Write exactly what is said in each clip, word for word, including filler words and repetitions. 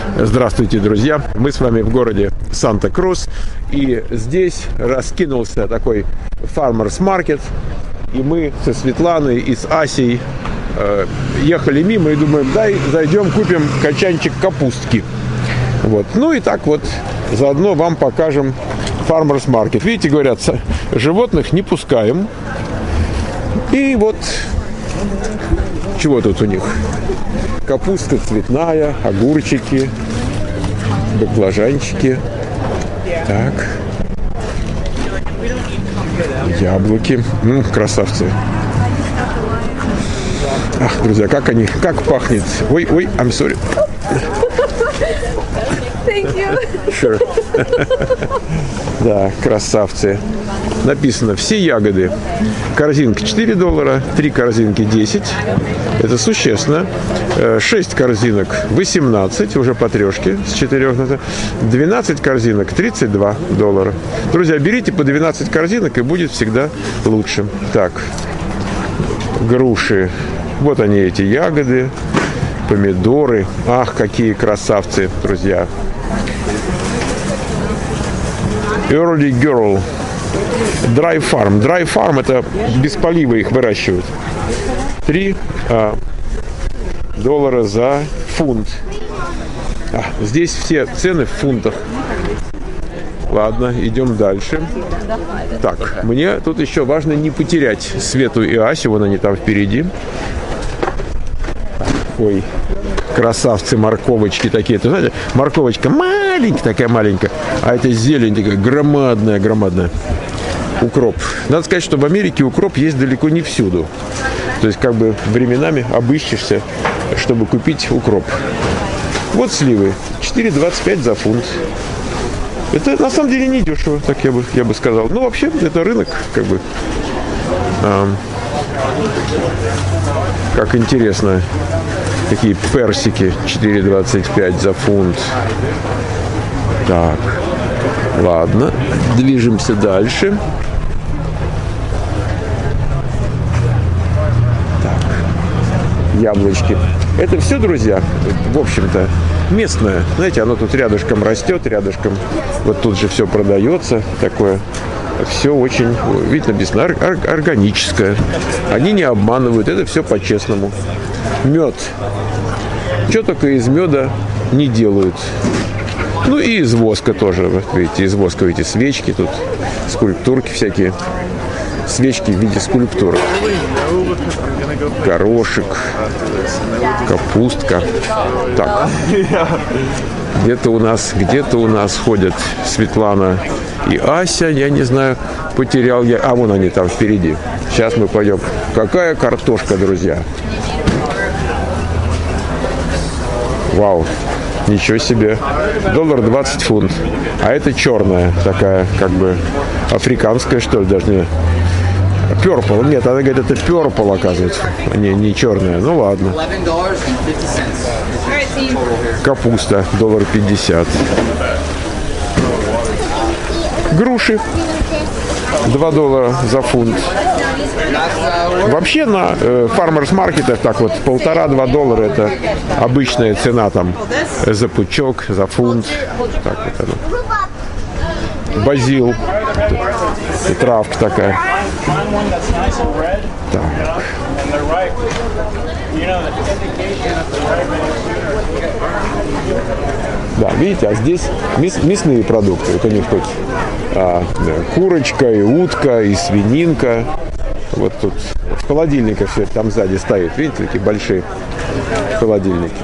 Здравствуйте, друзья! Мы с вами в городе Санта-Крус, и здесь раскинулся такой Farmers Market, и мы со Светланой и с Асей э, ехали мимо и думаем, дай зайдем, купим качанчик капустки. Вот. Ну и так вот заодно вам покажем Farmers Market. Видите, говорят, животных не пускаем. И вот чего тут у них? Капуста цветная, огурчики, баклажанчики. Так. Яблоки. Ну, красавцы. Ах, друзья, как они, как пахнет. Ой, ой, I'm sorry. Thank you. Sure. Да, красавцы. Написано все ягоды. Корзинка четыре доллара, три корзинки десять. Это существенно. шесть корзинок восемнадцать, уже по трешке с четырех. двенадцать корзинок тридцать два доллара. Друзья, берите по двенадцать корзинок, и будет всегда лучше. Так, груши. Вот они, эти ягоды. Помидоры. Ах, какие красавцы, друзья. Early Girl. Dry Farm. Dry Farm — это без полива их выращивают. три а, доллара за фунт. А, здесь все цены в фунтах. Ладно, идем дальше. Так, мне тут еще важно не потерять Свету и Асю. Вон они там впереди. Ой, красавцы, морковочки такие. Ты знаете, морковочка маленькая, такая маленькая, а это зелень такая громадная, громадная. Укроп. Надо сказать, что в Америке укроп есть далеко не всюду. То есть, как бы, временами обыщешься, чтобы купить укроп. Вот сливы. четыре двадцать пять за фунт. Это, на самом деле, не дешево, так я бы, я бы сказал. Ну, вообще, это рынок, как бы. А, как интересно. Такие персики. четыре двадцать пять за фунт. Так. Ладно. Движемся дальше. Так. Яблочки. Это все, друзья, в общем-то, местное. Знаете, оно тут рядышком растет, рядышком. Вот тут же все продается. Такое. Все очень, видно, написано, органическое. Они не обманывают. Это все по-честному. Мед. Что только из меда не делают. Ну и из воска тоже. Вот видите, из воска, видите, свечки тут, скульптурки всякие. Свечки в виде скульптуры. Горошек. Капустка. Так. Где-то у нас, где-то у нас ходят Светлана и Ася. Я не знаю, потерял я. А, вон они там впереди. Сейчас мы пойдем. Какая картошка, друзья. Вау. Ничего себе. Доллар двадцать фунт. А это черная такая, как бы, африканская, что ли, даже не... Purple. Нет, она говорит, это purple, оказывается. Не, не черная. Ну, ладно. Капуста. доллар пятьдесят. Груши. два доллара за фунт. Вообще на э, Farmers Market так вот полтора-два доллара это обычная цена там за пучок, за фунт. Так вот оно. Базил. Травка такая. Так. Да, видите, а здесь мяс, мясные продукты. Вот у них тут а, да, курочка, и утка, и свининка. Вот тут в холодильниках все это там сзади стоит. Видите, такие большие холодильники.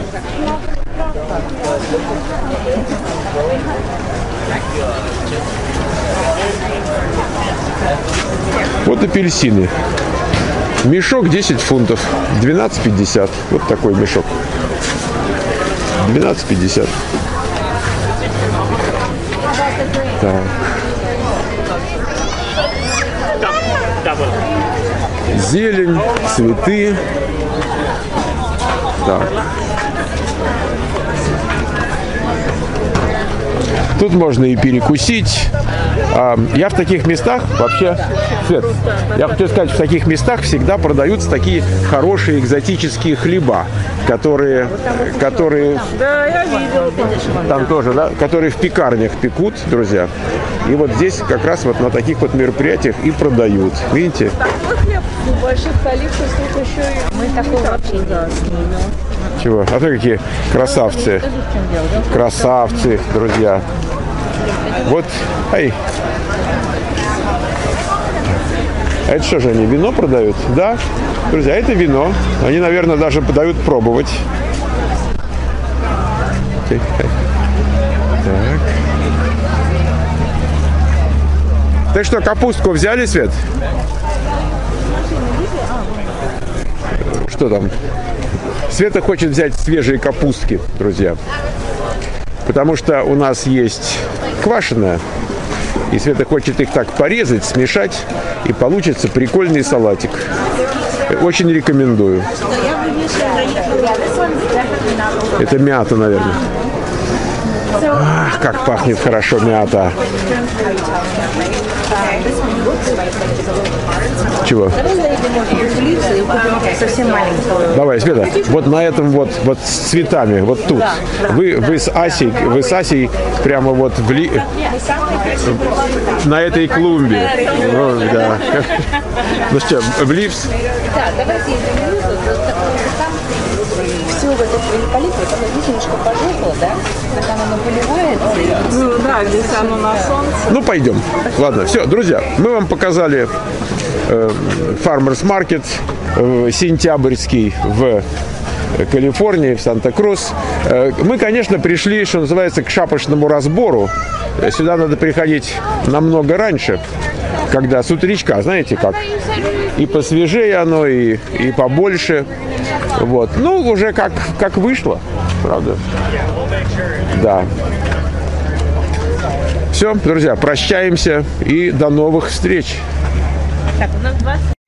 Вот апельсины. Мешок десять фунтов. двенадцать пятьдесят. Вот такой мешок. двенадцать пятьдесят. Так. Зелень, цветы. Так. Тут можно и перекусить. Я в таких местах вообще, Свет, я хочу сказать, в таких местах всегда продаются такие хорошие экзотические хлеба, которые, которые, Да, я видела. там тоже, да, которые в пекарнях пекут, друзья. И вот здесь как раз вот на таких вот мероприятиях и продают. Видите? Такой хлеб в больших количествах еще и... Мы такого вообще не делаем. Чего? А то какие красавцы. Красавцы, друзья. Вот, ай. А это что же, они вино продают? Да, друзья, это вино. Они, наверное, даже подают пробовать. Так. Ты что, капустку взяли, Свет? Что там? Света хочет взять свежие капустки, друзья. Потому что у нас есть квашеная. И Света хочет их так порезать, смешать. И получится прикольный салатик. Очень рекомендую. Это мята, наверное. Ах, как пахнет хорошо мята. Чего? Совсем маленькую. Давай, Света, вот на этом вот, вот с цветами, вот тут. Вы, вы с Асей, вы с Асей прямо вот в ли... на этой клумбе. Ну, да. Ну что, в Ливс? Да, давайте эту минуту. Там все в этот великолепие, там здесь немножко пожухло, да? Когда оно поливается. Ну да, здесь оно на солнце. Ну, пойдем. Ладно, все, друзья, мы вам показали э, Farmers Market э, сентябрьский в Калифорнии, в Санта-Крус. Э, мы, конечно, пришли, что называется, к шапочному разбору. Сюда надо приходить намного раньше, когда с утречка, знаете как. И посвежее оно, и, и побольше. Вот. Ну, уже как, как вышло, правда. Да. Все, друзья, прощаемся и до новых встреч. Так, у нас двадцать